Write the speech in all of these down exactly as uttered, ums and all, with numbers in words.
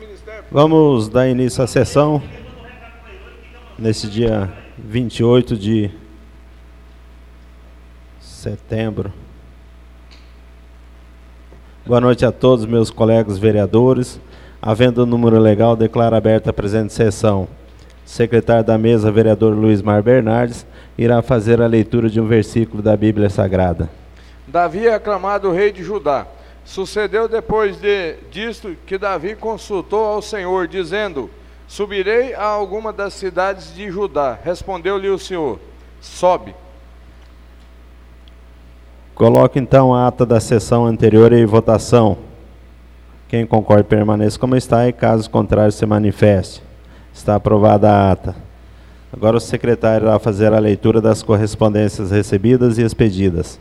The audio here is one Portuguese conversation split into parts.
Vamos dar início à sessão nesse dia vinte e oito de setembro. Boa noite a todos, meus colegas vereadores. Havendo o número legal, declaro aberta a presente sessão. Secretário da mesa, vereador Luiz Mar Bernardes, irá fazer a leitura de um versículo da Bíblia Sagrada. Davi é aclamado rei de Judá. Sucedeu depois de, disto que Davi consultou ao Senhor, dizendo: subirei a alguma das cidades de Judá. Respondeu-lhe o Senhor: sobe. Coloque então a ata da sessão anterior em votação. Quem concorda permaneça como está e caso contrário se manifeste. Está aprovada a ata. Agora o secretário irá fazer a leitura das correspondências recebidas e expedidas.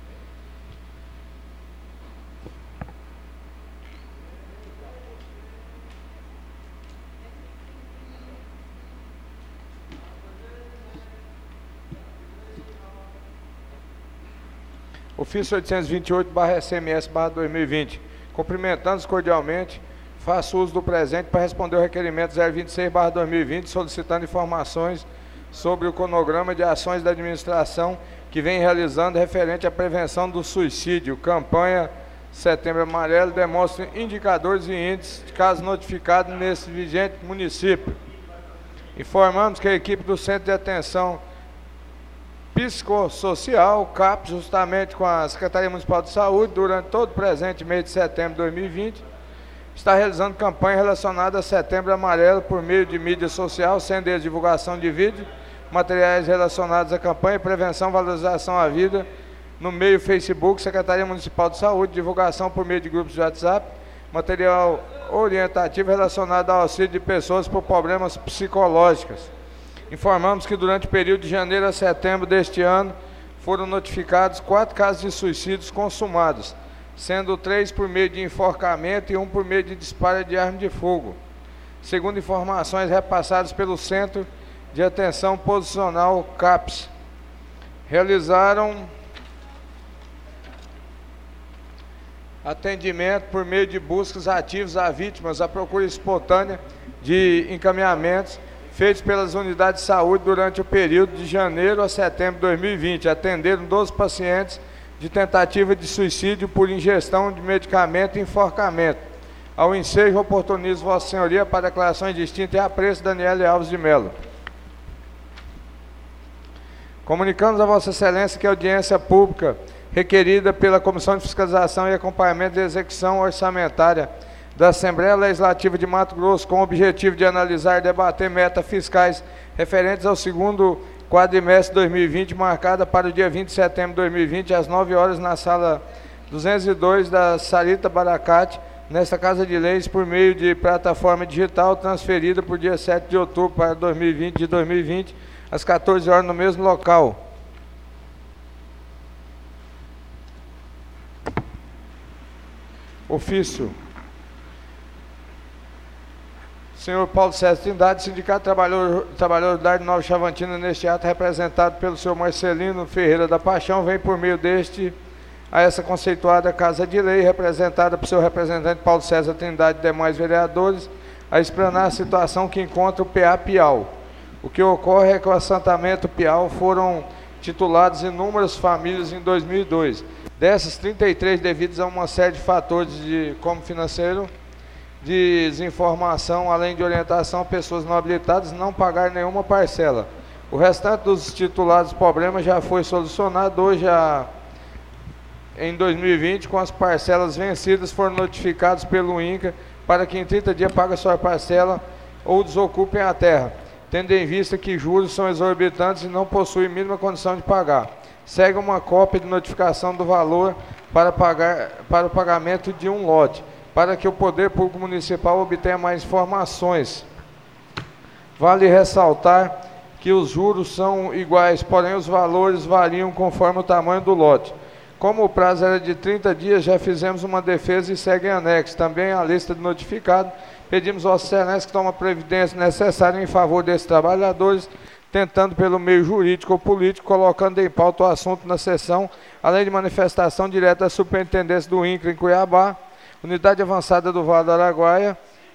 Ofício oitocentos e vinte e oito barra S M S barra dois mil e vinte. Cumprimentando-os cordialmente, faço uso do presente para responder o requerimento zero vinte e seis barra dois mil e vinte, solicitando informações sobre o cronograma de ações da administração que vem realizando referente à prevenção do suicídio. Campanha Setembro Amarelo demonstra indicadores e índices de casos notificados nesse vigente município. Informamos que a equipe do Centro de Atenção Psicossocial, CAP, justamente com a Secretaria Municipal de Saúde, durante todo o presente mês de setembro de dois mil e vinte, está realizando campanha relacionada a Setembro Amarelo por meio de mídia social, sendo eles divulgação de vídeo, materiais relacionados à campanha, prevenção, valorização à vida, no meio Facebook, Secretaria Municipal de Saúde, divulgação por meio de grupos de WhatsApp, material orientativo relacionado ao auxílio de pessoas por problemas psicológicos. Informamos que durante o período de janeiro a setembro deste ano foram notificados quatro casos de suicídios consumados, sendo três por meio de enforcamento e um por meio de disparo de arma de fogo. Segundo informações repassadas pelo Centro de Atenção Posicional CAPS, realizaram atendimento por meio de buscas ativas a vítimas, a procura espontânea de encaminhamentos feitos pelas unidades de saúde durante o período de janeiro a setembro de dois mil e vinte. Atenderam doze pacientes de tentativa de suicídio por ingestão de medicamento e enforcamento. Ao ensejo, oportunizo Vossa Senhoria para declarações distintas e apreço Daniele Alves de Melo. Comunicamos a Vossa Excelência que a audiência pública requerida pela Comissão de Fiscalização e Acompanhamento da Execução Orçamentária da Assembleia Legislativa de Mato Grosso, com o objetivo de analisar e debater metas fiscais referentes ao segundo quadrimestre de dois mil e vinte, marcada para o dia vinte de setembro de dois mil e vinte, às nove horas, na sala duzentos e dois da Sarita Baracate, nesta Casa de Leis, por meio de plataforma digital, transferida por dia sete de outubro para dois mil e vinte, de dois mil e vinte, às quatorze horas, no mesmo local. Ofício. Senhor Paulo César Trindade, Sindicato Trabalhador, Trabalhador da Nova Chavantina, neste ato representado pelo senhor Marcelino Ferreira da Paixão, vem por meio deste a essa conceituada Casa de Lei, representada pelo seu representante Paulo César Trindade e demais vereadores, a explanar a situação que encontra o P A Piau. O que ocorre é que o assentamento Piau foram titulados inúmeras famílias em dois mil e dois. Dessas, trinta e três devidos a uma série de fatores de como financeiro, desinformação, além de orientação a pessoas não habilitadas, não pagar nenhuma parcela. O restante dos titulados problemas já foi solucionado. Hoje, a, em dois mil e vinte, com as parcelas vencidas, foram notificados pelo INCRA para que em trinta dias pague a sua parcela ou desocupem a terra, tendo em vista que juros são exorbitantes e não possuem mínima condição de pagar. Segue uma cópia de notificação do valor para, pagar, para o pagamento de um lote, para que o Poder Público Municipal obtenha mais informações. Vale ressaltar que os juros são iguais, porém os valores variam conforme o tamanho do lote. Como o prazo era de trinta dias, já fizemos uma defesa e segue em anexo. Também a lista de notificados. Pedimos ao Excelência que tome a providência necessária em favor desses trabalhadores, tentando pelo meio jurídico ou político, colocando em pauta o assunto na sessão, além de manifestação direta da Superintendência do INCRA em Cuiabá, Unidade Avançada do Vale do Araguaia,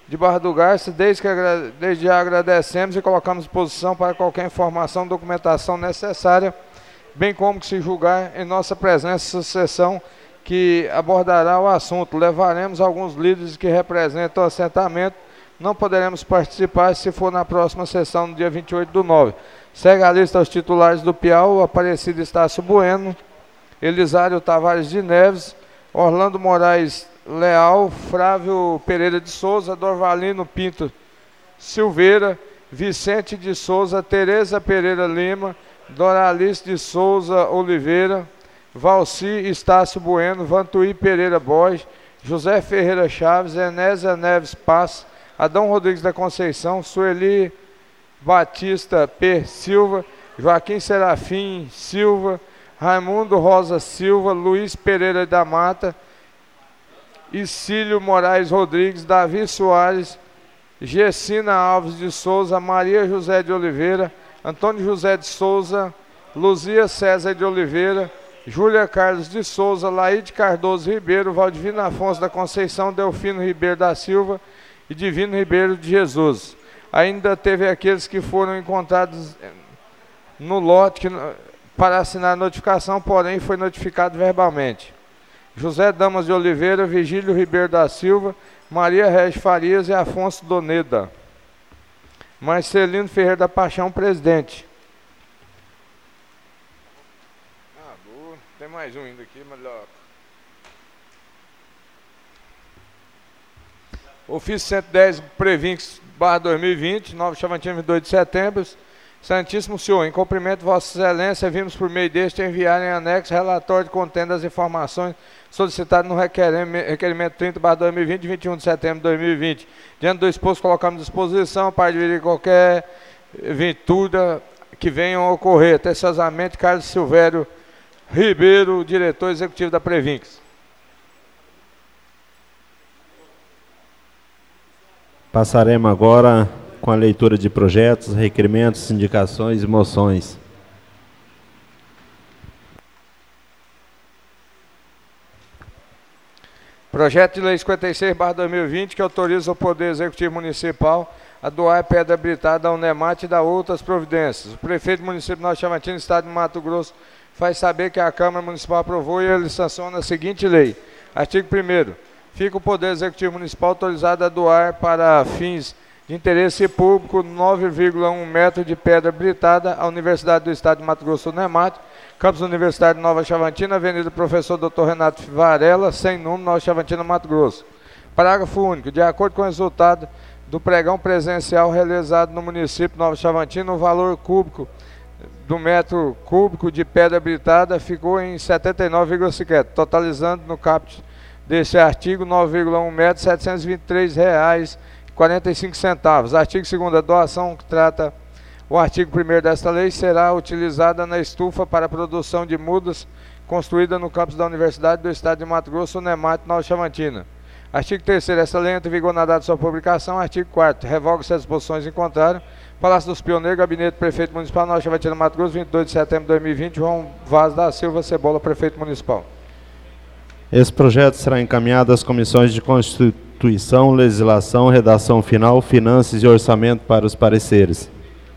de Barra do Garça. Desde, que, desde já agradecemos e colocamos à disposição para qualquer informação, documentação necessária, bem como que se julgar em nossa presença essa sessão que abordará o assunto. Levaremos alguns líderes que representam o assentamento. Não poderemos participar se for na próxima sessão, no dia vinte e oito do nove. Segue a lista aos titulares do Piau: Aparecido Estácio Bueno, Elisário Tavares de Neves, Orlando Moraes Leal, Flávio Pereira de Souza, Dorvalino Pinto Silveira, Vicente de Souza, Tereza Pereira Lima, Doralice de Souza Oliveira, Valci Estácio Bueno, Vantuí Pereira Borges, José Ferreira Chaves, Enésia Neves Paz, Adão Rodrigues da Conceição, Sueli Batista P. Silva, Joaquim Serafim Silva, Raimundo Rosa Silva, Luiz Pereira da Mata, Isílio Moraes Rodrigues, Davi Soares, Gessina Alves de Souza, Maria José de Oliveira, Antônio José de Souza, Luzia César de Oliveira, Júlia Carlos de Souza, Laíde Cardoso Ribeiro, Valdivino Afonso da Conceição, Delfino Ribeiro da Silva e Divino Ribeiro de Jesus. Ainda teve aqueles que foram encontrados no lote que, para assinar a notificação, porém foi notificado verbalmente. José Damas de Oliveira, Vigílio Ribeiro da Silva, Maria Regis Farias e Afonso Doneda. Marcelino Ferreira da Paixão, presidente. Ah, boa. Tem mais um ainda aqui, melhor. Ofício cento e dez, Previnx, barra dois mil e vinte, Nova Chavantina, vinte e dois de setembro. Santíssimo Senhor, em cumprimento de Vossa Excelência, vimos por meio deste enviar em anexo relatório contendo as informações solicitadas no requerimento, requerimento trinta, barra dois mil e vinte, de vinte e um de setembro de dois mil e vinte. Diante do exposto, colocamos à disposição para dividir qualquer ventura que venha a ocorrer. Atenciosamente, Carlos Silvério Ribeiro, diretor executivo da Previnx. Passaremos agora com a leitura de projetos, requerimentos, indicações e moções. Projeto de Lei cinquenta e seis, barra dois mil e vinte, que autoriza o Poder Executivo Municipal a doar pedra habilitada à Unemat e dar outras providências. O prefeito do município de Nova Chavantina, estado de Mato Grosso, faz saber que a Câmara Municipal aprovou e ele sanciona a seguinte lei. Artigo primeiro. Fica o Poder Executivo Municipal autorizado a doar para fins de interesse público nove vírgula um metros de pedra habilitada à Universidade do Estado de Mato Grosso do Nemat, Campus Universitário de Nova Chavantina, Avenida Professor doutor Renato Varela, sem número, Nova Chavantina, Mato Grosso. Parágrafo único. De acordo com o resultado do pregão presencial realizado no município de Nova Chavantina, o valor cúbico do metro cúbico de pedra habilitada ficou em setenta e nove vírgula cinco, totalizando no caput desse artigo nove vírgula um metros, setecentos e vinte e três reais e quarenta e cinco centavos. Artigo segundo. A doação que trata o artigo primeiro desta lei será utilizada na estufa para a produção de mudas construída no campus da Universidade do Estado de Mato Grosso, Unemat, Nova Chavantina. Artigo terceiro. Esta lei entra em vigor na data de sua publicação. Artigo quarto. Revoga-se as disposições em contrário. Palácio dos Pioneiros, Gabinete Prefeito Municipal, Nova Chavantina, Mato Grosso, vinte e dois de setembro de dois mil e vinte, João Vaz da Silva Cebola, Prefeito Municipal. Esse projeto será encaminhado às comissões de Constituição, Legislação, Redação Final, Finanças e Orçamento para os pareceres.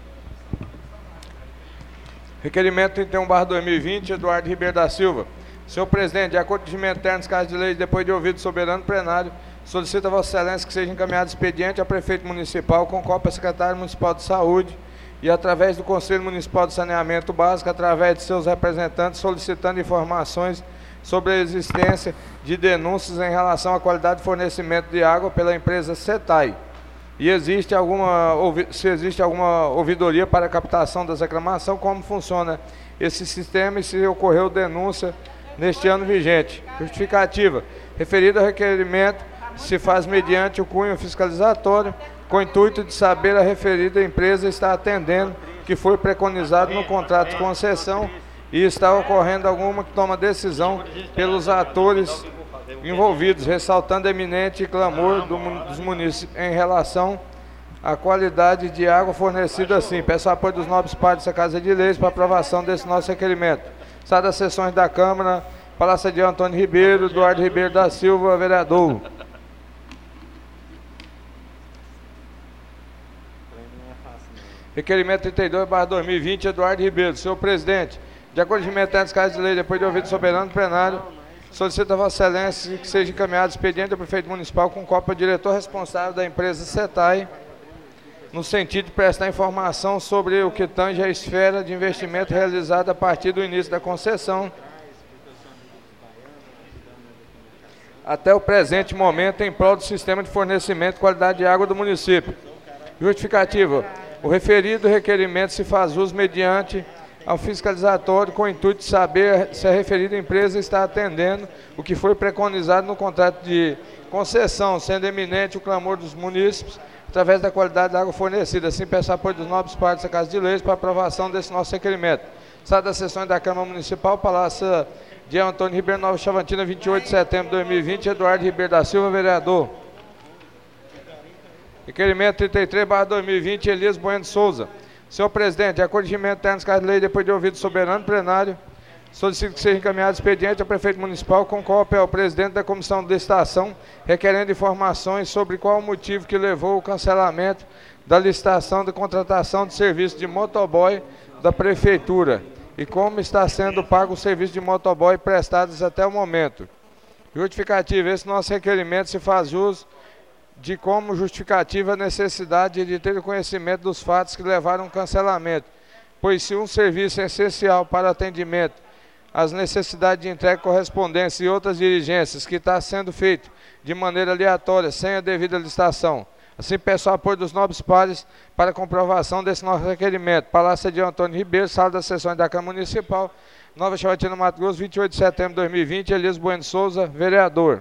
Requerimento trinta e um, barra dois mil e vinte, Eduardo Ribeiro da Silva. Senhor Presidente, de acordo com o regimento interno dos casos de lei, depois de ouvido o soberano plenário, solicita a Vossa Excelência que seja encaminhado expediente ao Prefeito Municipal com cópia ao Secretário Municipal de Saúde e através do Conselho Municipal de Saneamento Básico, através de seus representantes, solicitando informações sobre a existência de denúncias em relação à qualidade de fornecimento de água pela empresa CETAI. E existe alguma, se existe alguma ouvidoria para a captação das reclamações, como funciona esse sistema e se ocorreu denúncia neste ano vigente. Justificativa. Referido ao requerimento, se faz mediante o cunho fiscalizatório, com o intuito de saber a referida empresa está atendendo que foi preconizado no contrato de concessão e está ocorrendo alguma que toma decisão pelos atores envolvidos, ressaltando eminente clamor do, dos municípios em relação à qualidade de água fornecida assim. Peço o apoio dos nobres pares dessa Casa de Leis para aprovação desse nosso requerimento. Está das sessões da Câmara, Palácio de Antônio Ribeiro, Eduardo Ribeiro da Silva, vereador. Requerimento trinta e dois barra dois mil e vinte, Eduardo Ribeiro. Senhor presidente, de acordo com os remetentes casos de lei, depois de ouvido soberano plenário, solicita a Vossa Excelência que seja encaminhado expediente ao prefeito municipal com cópia ao diretor responsável da empresa CETAI, no sentido de prestar informação sobre o que tange a esfera de investimento realizada a partir do início da concessão até o presente momento em prol do sistema de fornecimento e qualidade de água do município. Justificativa. O referido requerimento se faz uso mediante ao fiscalizatório com o intuito de saber se a referida empresa está atendendo o que foi preconizado no contrato de concessão, sendo eminente o clamor dos munícipes através da qualidade da água fornecida. Assim, peço apoio dos nobres partes da Casa de Leis para aprovação desse nosso requerimento. Sala das sessões da Câmara Municipal, Palácio de Antônio Ribeiro, Nova Chavantina, vinte e oito de setembro de dois mil e vinte, Eduardo Ribeiro da Silva, vereador. Requerimento trinta e três barra dois mil e vinte, Elias Bueno de Souza. Senhor presidente, de acordo com o regimento interno de lei, depois de ouvido soberano plenário, solicito que seja encaminhado expediente ao prefeito municipal com cópia ao presidente da comissão de licitação, requerendo informações sobre qual o motivo que levou ao cancelamento da licitação de contratação de serviço de motoboy da prefeitura e como está sendo pago o serviço de motoboy prestados até o momento. Justificativa. Esse nosso requerimento se faz uso de como justificativa a necessidade de ter o conhecimento dos fatos que levaram ao cancelamento, pois se um serviço é essencial para atendimento às necessidades de entrega, correspondência e outras diligências que está sendo feito de maneira aleatória, sem a devida licitação. Assim, peço o apoio dos nobres pares para a comprovação desse nosso requerimento. Palácio de Antônio Ribeiro, Sala das Sessões da Câmara Municipal, Nova Chavantina, Mato Grosso, vinte e oito de setembro de dois mil e vinte, Elias Bueno Souza, vereador.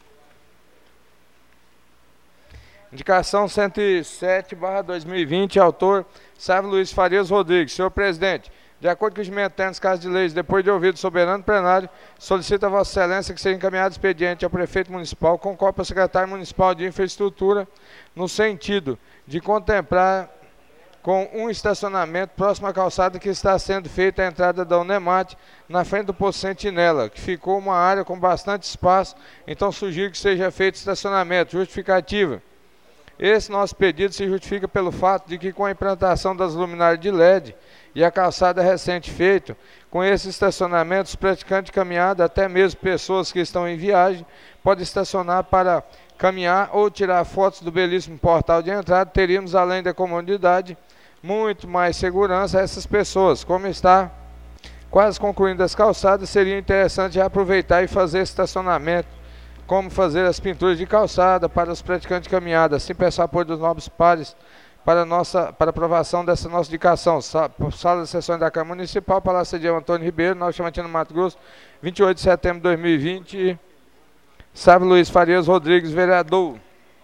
Indicação cento e sete barra dois mil e vinte, autor Sávio Luiz Farias Rodrigues. Senhor presidente, de acordo com os regimentos internos casos de leis, depois de ouvido o soberano plenário, solicita a Vossa Excelência que seja encaminhado expediente ao prefeito municipal com cópia ao secretário municipal de infraestrutura, no sentido de contemplar com um estacionamento próximo à calçada que está sendo feita a entrada da Unemate, na frente do posto Sentinela, que ficou uma área com bastante espaço, então sugiro que seja feito estacionamento. Justificativa. Esse nosso pedido se justifica pelo fato de que com a implantação das luminárias de L E D e a calçada recente feita, com esse estacionamento, os praticantes de caminhada, até mesmo pessoas que estão em viagem, podem estacionar para caminhar ou tirar fotos do belíssimo portal de entrada. Teríamos, além da comodidade, muito mais segurança a essas pessoas. Como está quase concluindo as calçadas, seria interessante já aproveitar e fazer estacionamento, como fazer as pinturas de calçada para os praticantes de caminhada. Assim, peço apoio dos nobres pares para, nossa, para aprovação dessa nossa indicação. Sala das Sessões da Câmara Municipal, Palácio de Antônio Ribeiro, Nova Chavantina, Mato Grosso, vinte e oito de setembro de dois mil e vinte, Sávio Luiz Farias Rodrigues, vereador.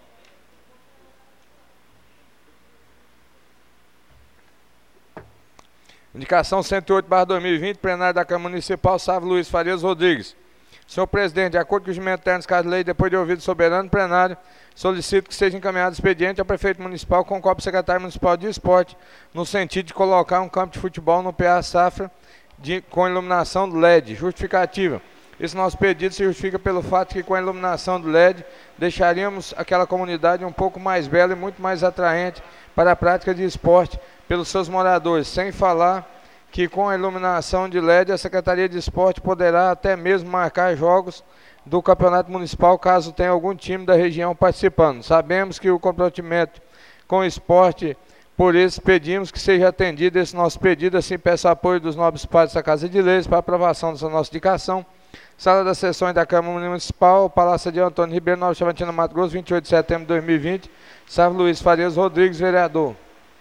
Indicação cento e oito barra dois mil e vinte, plenário da Câmara Municipal, Sávio Luiz Farias Rodrigues. Senhor presidente, de acordo com os regimentos internos casos de lei, depois de ouvido o soberano plenário, solicito que seja encaminhado expediente ao prefeito municipal com cópia ao secretário municipal de esporte, no sentido de colocar um campo de futebol no P A Safra de, com iluminação do L E D. Justificativa. Esse nosso pedido se justifica pelo fato que com a iluminação do L E D deixaríamos aquela comunidade um pouco mais bela e muito mais atraente para a prática de esporte pelos seus moradores, sem falar que com a iluminação de L E D a Secretaria de Esporte poderá até mesmo marcar jogos do Campeonato Municipal, caso tenha algum time da região participando. Sabemos que o comprometimento com o esporte, por isso pedimos que seja atendido esse nosso pedido. Assim, peço apoio dos nobres pares da Casa de Leis para aprovação dessa nossa indicação. Sala das Sessões da Câmara Municipal, Palácio de Antônio Ribeiro, Nova Chavantina, Mato Grosso, vinte e oito de setembro de dois mil e vinte, Sávio Luiz Farias Rodrigues, vereador.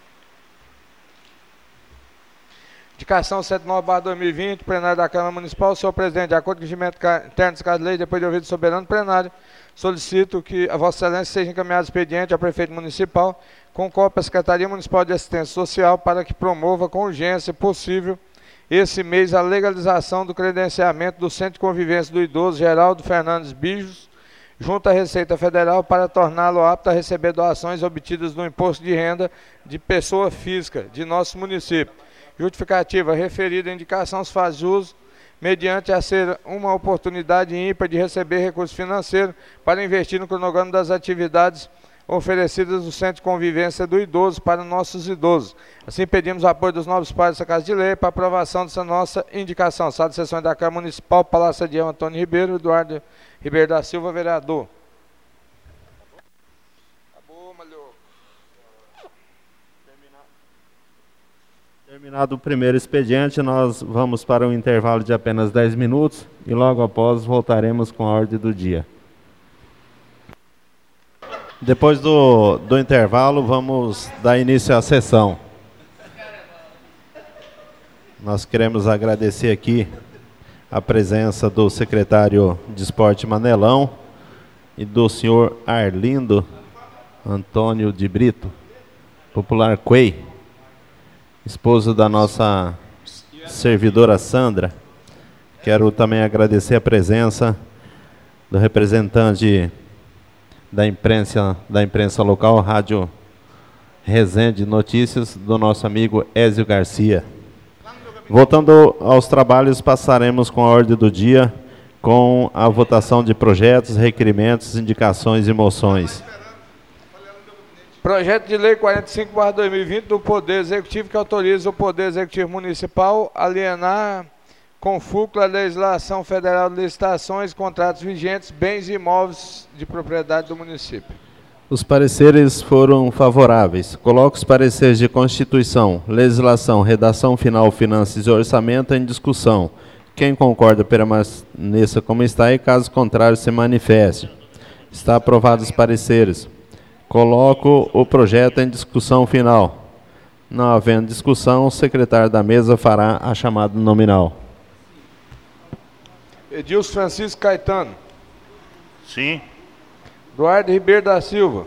Indicação cento e nove barra dois mil e vinte, plenário da Câmara Municipal. Senhor presidente, de acordo com o regimento interno de casos de lei, depois de ouvido o soberano plenário, solicito que a Vossa Excelência seja encaminhado expediente ao prefeito municipal com cópia à Secretaria Municipal de Assistência Social para que promova com urgência possível esse mês a legalização do credenciamento do Centro de Convivência do Idoso Geraldo Fernandes Bijos, junto à Receita Federal, para torná-lo apto a receber doações obtidas no imposto de renda de pessoa física de nosso município. Justificativa. Referida indicação se faz uso mediante a ser uma oportunidade ímpar de receber recursos financeiros para investir no cronograma das atividades oferecidas no Centro de Convivência do Idoso para nossos idosos. Assim, pedimos o apoio dos novos pares dessa Casa de Lei para aprovação dessa nossa indicação. Sala de sessões da Câmara Municipal, Palácio Adiel Antônio Ribeiro, Eduardo Ribeiro da Silva, vereador. Acabou, Malhou. Terminado o primeiro expediente, nós vamos para um intervalo de apenas dez minutos e logo após voltaremos com a ordem do dia. Depois do, do intervalo, vamos dar início à sessão. Nós queremos agradecer aqui a presença do secretário de Esporte Manelão e do senhor Arlindo Antônio de Brito, popular Quei, esposo da nossa servidora Sandra. Quero também agradecer a presença do representante da imprensa, da imprensa local, Rádio Resende Notícias, do nosso amigo Ézio Garcia. Voltando aos trabalhos, passaremos com a ordem do dia, com a votação de projetos, requerimentos, indicações e moções. Projeto de Lei quarenta e cinco barra dois mil e vinte do Poder Executivo, que autoriza o Poder Executivo Municipal a alienar com fulcro a legislação federal de licitações, contratos vigentes, bens e imóveis de propriedade do município. Os pareceres foram favoráveis. Coloco os pareceres de Constituição, Legislação, Redação Final, Finanças e Orçamento em discussão. Quem concorda permaneça como está e, caso contrário, se manifeste. Está aprovados os pareceres. Coloco o projeto em discussão final. Não havendo discussão, o secretário da mesa fará a chamada nominal. Edilson Francisco Caetano. Sim. Eduardo Ribeiro da Silva.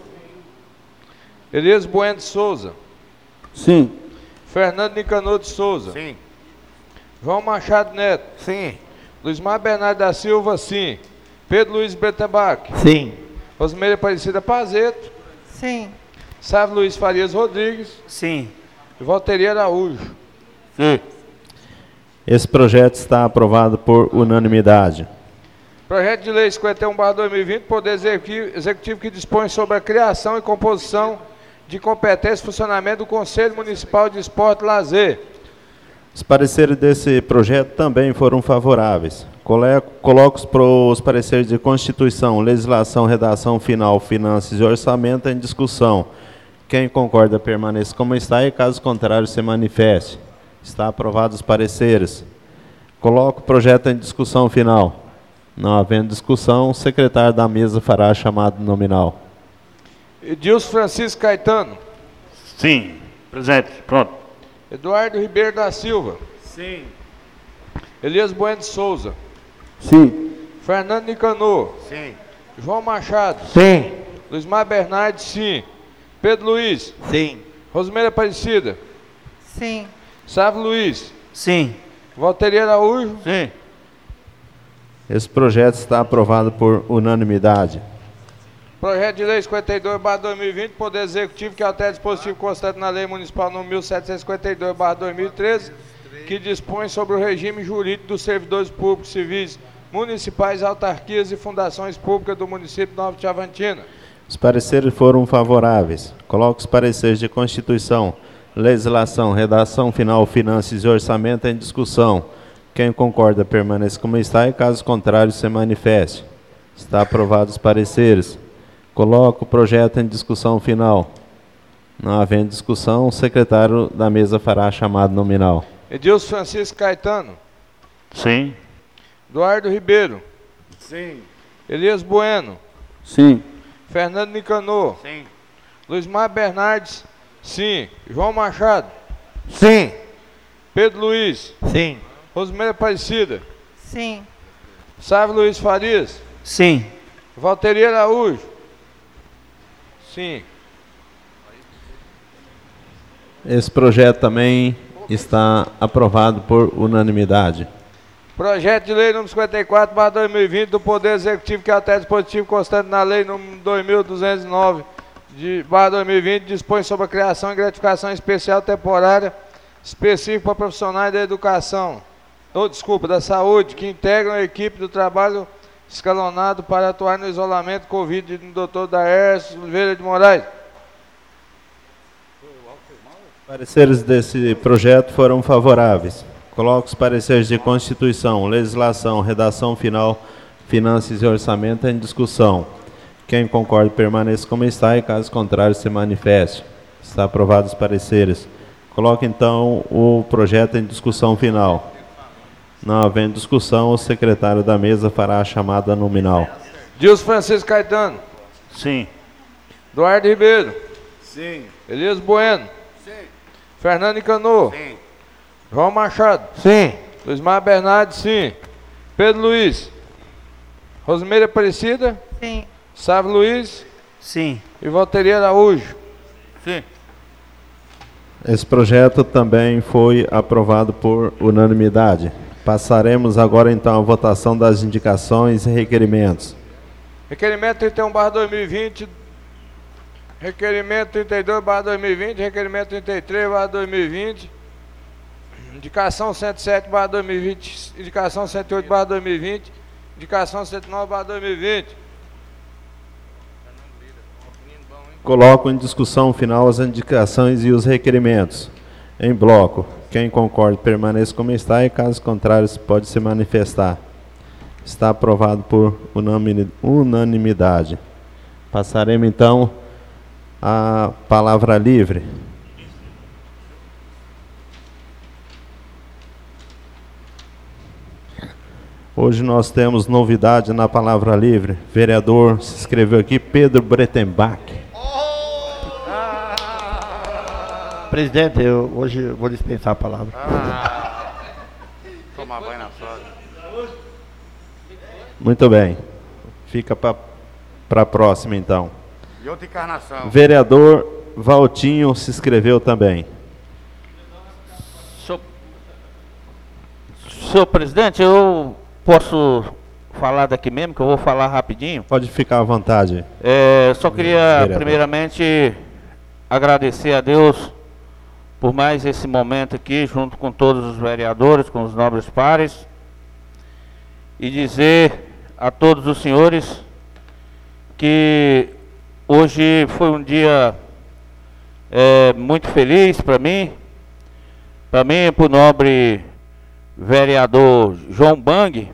Elias Bueno de Souza. Sim. Fernando Nicanor de Souza. Sim. João Machado Neto. Sim. Luizmar Bernardo da Silva, sim. Pedro Luiz Bretenbach. Sim. Rosmeira Aparecida Pazeto. Sim. Sávio Luiz Farias Rodrigues. Sim. E Valteri Araújo. Sim. Esse projeto está aprovado por unanimidade. Projeto de Lei cinquenta e um barra dois mil e vinte, Poder Executivo que dispõe sobre a criação e composição de competência e funcionamento do Conselho Municipal de Esporte e Lazer. Os pareceres desse projeto também foram favoráveis. Coloco os pareceres de Constituição, Legislação, Redação Final, Finanças e Orçamento em discussão. Quem concorda permaneça como está e, caso contrário, se manifeste. Está aprovados os pareceres. Coloco o projeto em discussão final. Não havendo discussão, o secretário da mesa fará a chamada nominal. Edilson Francisco Caetano. Sim. Presente. Pronto. Eduardo Ribeiro da Silva. Sim. Elias Bueno de Souza. Sim. Fernando Nicanor. Sim. João Machado. Sim. Luizmar Bernardes, sim. Pedro Luiz. Sim. Rosmeira Aparecida. Sim. Sávio Luiz. Sim. Valteri Araújo. Sim. Esse projeto está aprovado por unanimidade. Projeto de Lei cinquenta e dois barra dois mil e vinte, Poder Executivo que altera dispositivo constante na Lei Municipal número mil setecentos e cinquenta e dois barra dois mil e treze, que dispõe sobre o regime jurídico dos servidores públicos civis municipais, autarquias e fundações públicas do município de Nova Chavantina. Os pareceres foram favoráveis. Coloco os pareceres de Constituição, Legislação, Redação Final, Finanças e Orçamento em discussão. Quem concorda permaneça como está e, caso contrário, se manifeste. Está aprovados os pareceres. Coloco o projeto em discussão final. Não havendo discussão, o secretário da mesa fará a chamada nominal. Edilson Francisco Caetano. Sim. Eduardo Ribeiro. Sim. Elias Bueno. Sim. Fernando Nicanor. Sim. Luizmar Bernardes. Sim. João Machado. Sim. Pedro Luiz. Sim. Rosmeira Aparecida. Sim. Sávio Luiz Farias. Sim. Valteri Araújo. Sim. Esse projeto também está aprovado por unanimidade. Projeto de Lei número cinquenta e quatro barra dois mil e vinte do Poder Executivo que altera dispositivo constante na Lei número dois mil duzentos e nove barra dois mil e vinte, dispõe sobre a criação e gratificação especial temporária específica para profissionais da educação, ou desculpa, da saúde, que integram a equipe do trabalho escalonado para atuar no isolamento Covid do doutor Daércio Oliveira de Moraes. Pareceres desse projeto foram favoráveis. Coloco os pareceres de Constituição, Legislação, Redação Final, Finanças e Orçamento em discussão. Quem concorda permaneça como está e, caso contrário, se manifeste. Está aprovado os pareceres. Coloque, então, o projeto em discussão final. Não havendo discussão, o secretário da mesa fará a chamada nominal. Dilson Francisco Caetano. Sim. Eduardo Ribeiro. Sim. Elias Bueno. Sim. Fernando Cano. Sim. João Machado. Sim. Luizmar Bernardes, sim. Pedro Luiz. Rosimeira Aparecida. Sim. Sávio Luiz. Sim. E Valteria Araújo. Sim. Esse projeto também foi aprovado por unanimidade. Passaremos agora, então, à votação das indicações e requerimentos. Requerimento trinta e um barra dois mil e vinte. Requerimento trinta e dois barra dois mil e vinte. Requerimento trinta e três barra dois mil e vinte. Indicação cento e sete barra dois mil e vinte. Indicação cento e oito barra dois mil e vinte. Indicação cento e nove barra dois mil e vinte. Coloco em discussão final as indicações e os requerimentos. Em bloco. Quem concorda permaneça como está e, caso contrário, pode se manifestar. Está aprovado por unanimidade. Passaremos, então, a palavra livre. Hoje nós temos novidade na palavra livre. Vereador se inscreveu aqui, Pedro Bretenbach. Presidente, eu hoje vou dispensar a palavra. Ah, tomar banho na fralda. Muito bem. Fica para a próxima, então. E outra encarnação. Vereador Valtinho se inscreveu também. Senhor, senhor presidente, eu posso falar daqui mesmo, que eu vou falar rapidinho. Pode ficar à vontade. É, só queria, Vereador. primeiramente, agradecer a Deus por mais esse momento aqui, junto com todos os vereadores, com os nobres pares, e dizer a todos os senhores que hoje foi um dia é, muito feliz para mim, para mim e para o nobre vereador João Bang.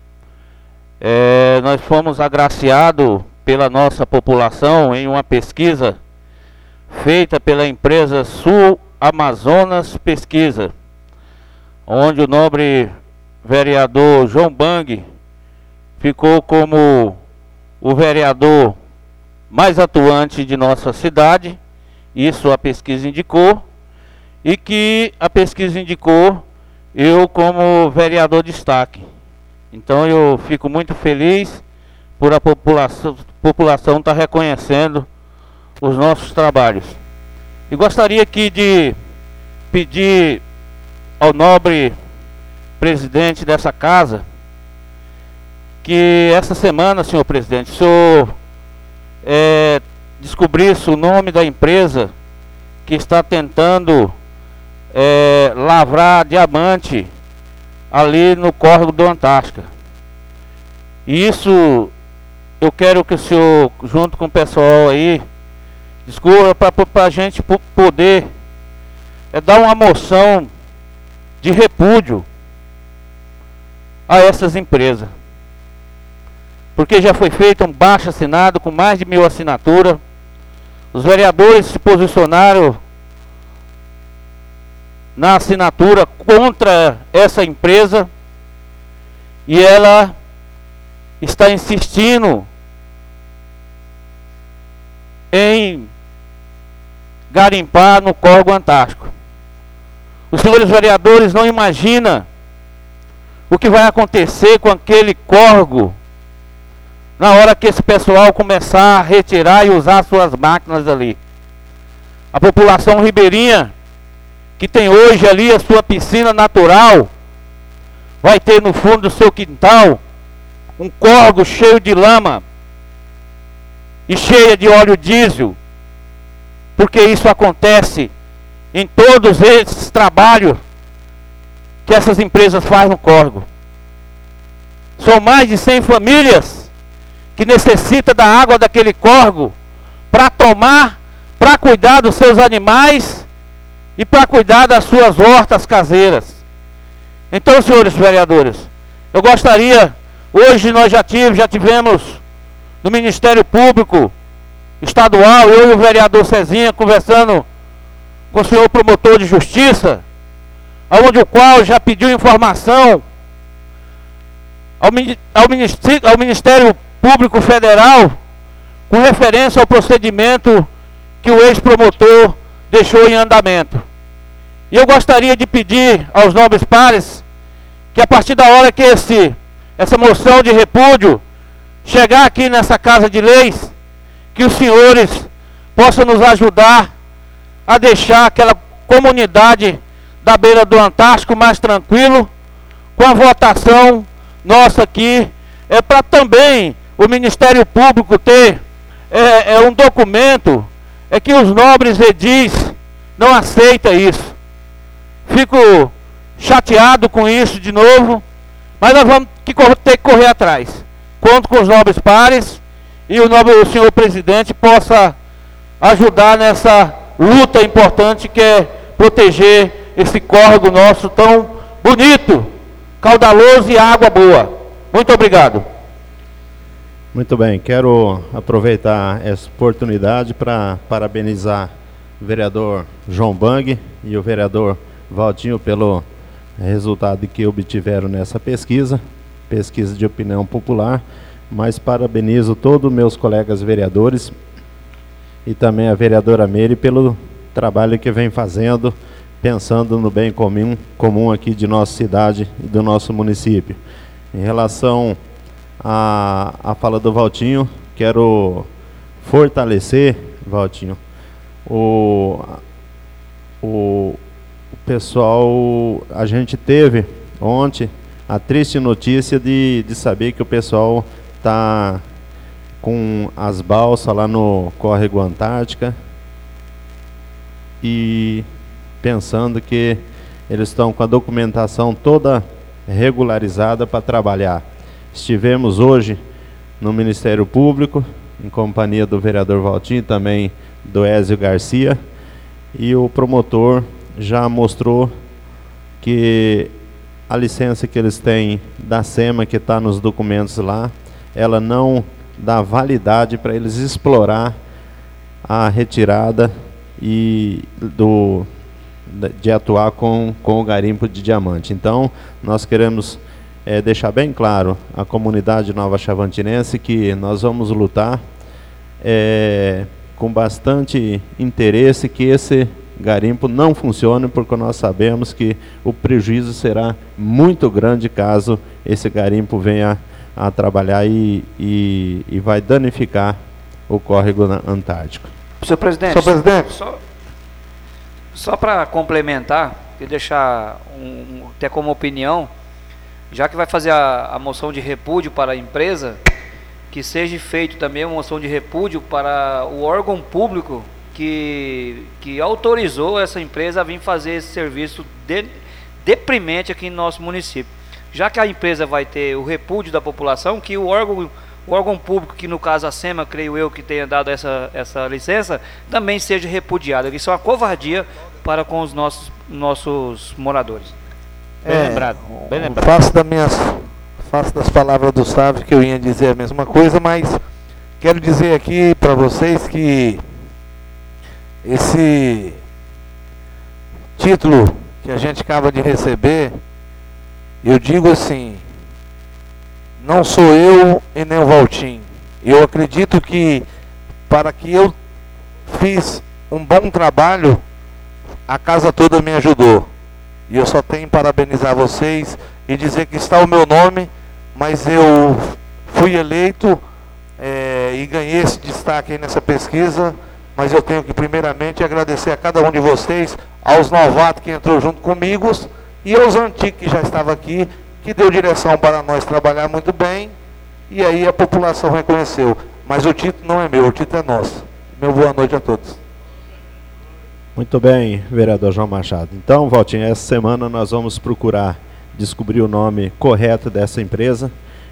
É, nós fomos agraciados pela nossa população em uma pesquisa feita pela empresa Sul Amazonas Pesquisa, onde o nobre vereador João Bang ficou como o vereador mais atuante de nossa cidade. Isso a pesquisa indicou, e que a pesquisa indicou eu como vereador destaque. Então eu fico muito feliz por a população população estar reconhecendo os nossos trabalhos. E gostaria aqui de pedir ao nobre presidente dessa casa que essa semana, senhor presidente, o senhor é, descobrisse o nome da empresa que está tentando é, lavrar diamante ali no córrego do Antártica. E isso eu quero que o senhor, junto com o pessoal aí, descubra para a gente poder é, dar uma moção de repúdio a essas empresas. Porque já foi feito um baixo assinado com mais de mil assinaturas. Os vereadores se posicionaram na assinatura contra essa empresa e ela está insistindo em garimpar no córrego antártico. Os senhores vereadores não imaginam o que vai acontecer com aquele córrego na hora que esse pessoal começar a retirar e usar suas máquinas ali. A população ribeirinha, que tem hoje ali a sua piscina natural, vai ter no fundo do seu quintal um córrego cheio de lama e cheia de óleo diesel, porque isso acontece em todos esses trabalhos que essas empresas fazem no córrego. São mais de cem famílias que necessitam da água daquele córrego para tomar, para cuidar dos seus animais e para cuidar das suas hortas caseiras. Então, senhores vereadores, eu gostaria, hoje nós já tivemos, já tivemos no Ministério Público Estadual, eu e o vereador Cezinha conversando com o senhor promotor de justiça, onde o qual já pediu informação ao, ao, Ministério, ao Ministério Público Federal com referência ao procedimento que o ex-promotor deixou em andamento. E eu gostaria de pedir aos nobres pares que a partir da hora que esse, essa moção de repúdio chegar aqui nessa Casa de Leis, que os senhores possam nos ajudar a deixar aquela comunidade da beira do Antártico mais tranquilo, com a votação nossa aqui, é para também o Ministério Público ter é, é um documento, é que os nobres edis não aceitam isso. Fico chateado com isso de novo, mas nós vamos ter que correr atrás. Conto com os nobres pares e o nobre o senhor presidente possa ajudar nessa luta importante que é proteger esse córrego nosso tão bonito, caudaloso e água boa. Muito obrigado. Muito bem, quero aproveitar essa oportunidade para parabenizar o vereador João Bang e o vereador Valtinho pelo resultado que obtiveram nessa pesquisa, pesquisa de opinião popular, mas parabenizo todos os meus colegas vereadores e também a vereadora Meire pelo trabalho que vem fazendo, pensando no bem comum, comum aqui de nossa cidade e do nosso município. Em relação à, à fala do Valtinho, quero fortalecer, Valtinho, o, o, o pessoal, a gente teve ontem a triste notícia de, de saber que o pessoal está com as balsas lá no córrego Antártica e pensando que eles estão com a documentação toda regularizada para trabalhar. Estivemos hoje no Ministério Público, em companhia do vereador Valtinho e também do Ézio Garcia, e o promotor já mostrou que a licença que eles têm da SEMA, que está nos documentos lá, ela não dá validade para eles explorar a retirada e do, de atuar com, com o garimpo de diamante. Então, nós queremos é, deixar bem claro à comunidade nova chavantinense que nós vamos lutar é, com bastante interesse que esse garimpo não funcione, porque nós sabemos que o prejuízo será muito grande caso esse garimpo venha a trabalhar e, e, e vai danificar o córrego antártico. Senhor presidente, Senhor presidente. só, só para complementar e deixar um, um, até como opinião, já que vai fazer a, a moção de repúdio para a empresa, que seja feito também uma moção de repúdio para o órgão público que, que autorizou essa empresa a vir fazer esse serviço de, deprimente aqui no nosso município. Já que a empresa vai ter o repúdio da população, que o órgão, o órgão público, que no caso a SEMA, creio eu, que tenha dado essa, essa licença, também seja repudiado. Isso é uma covardia para com os nossos, nossos moradores. Bem É, lembrado, bem lembrado. Faço das minhas, faço das palavras do Sávio que eu ia dizer a mesma coisa, mas quero dizer aqui para vocês que esse título que a gente acaba de receber, eu digo assim, não sou eu e nem o Valtinho. Eu acredito que para que eu fiz um bom trabalho, a casa toda me ajudou. E eu só tenho que parabenizar vocês e dizer que está o meu nome, mas eu fui eleito é, e ganhei esse destaque aí nessa pesquisa, mas eu tenho que primeiramente agradecer a cada um de vocês, aos novatos que entrou junto comigo e aos antigos que já estavam aqui, que deu direção para nós trabalhar muito bem, e aí a população reconheceu. Mas o título não é meu, o título é nosso. Meu boa noite a todos. Muito bem, vereador João Machado. Então, Valtinho, essa semana nós vamos procurar descobrir o nome correto dessa empresa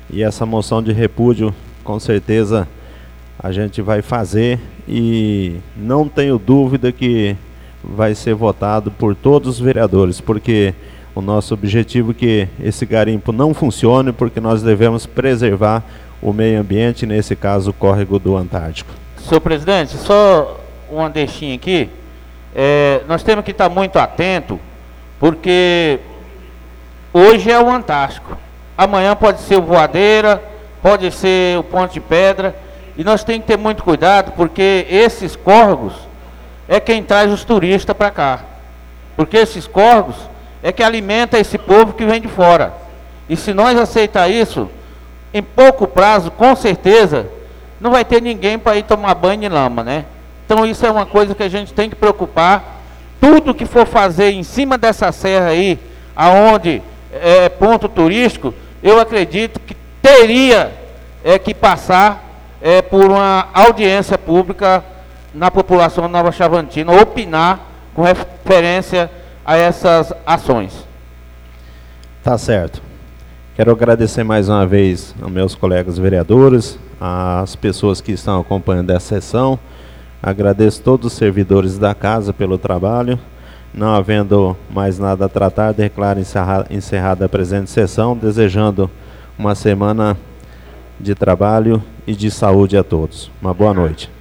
E essa moção de repúdio, com certeza, a gente vai fazer e não tenho dúvida que vai ser votado por todos os vereadores, porque o nosso objetivo é que esse garimpo não funcione, porque nós devemos preservar o meio ambiente, nesse caso o córrego do Antártico. Senhor presidente, só uma deixinha aqui. É, nós temos que estar muito atento, porque hoje é o Antártico, amanhã pode ser o Voadeira, pode ser o Ponte de Pedra, e nós temos que ter muito cuidado, porque esses córregos é quem traz os turistas para cá, porque esses córregos é que alimenta esse povo que vem de fora. E se nós aceitar isso, em pouco prazo, com certeza, não vai ter ninguém para ir tomar banho em lama, né? Então isso é uma coisa que a gente tem que preocupar. Tudo que for fazer em cima dessa serra aí, aonde é ponto turístico, eu acredito que teria é, que passar é, por uma audiência pública na população de Nova Chavantina, opinar com referência a essas ações. Tá certo. Quero agradecer mais uma vez aos meus colegas vereadores, às pessoas que estão acompanhando essa sessão. Agradeço todos os servidores da casa pelo trabalho. Não havendo mais nada a tratar, declaro encerra, encerrada a presente sessão, desejando uma semana de trabalho e de saúde a todos. Uma boa noite.